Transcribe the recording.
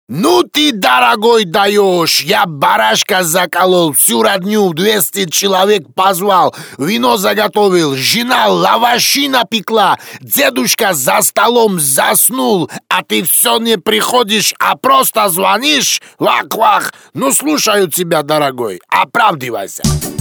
Ну ты, дорогой, даешь! Я барашка заколол, всю родню, 200 человек позвал, вино заготовил, жена лаваши напекла, дедушка за столом заснул, а ты все не приходишь, а просто звонишь? Вах-вах! Ну, слушаю тебя, дорогой, оправдывайся.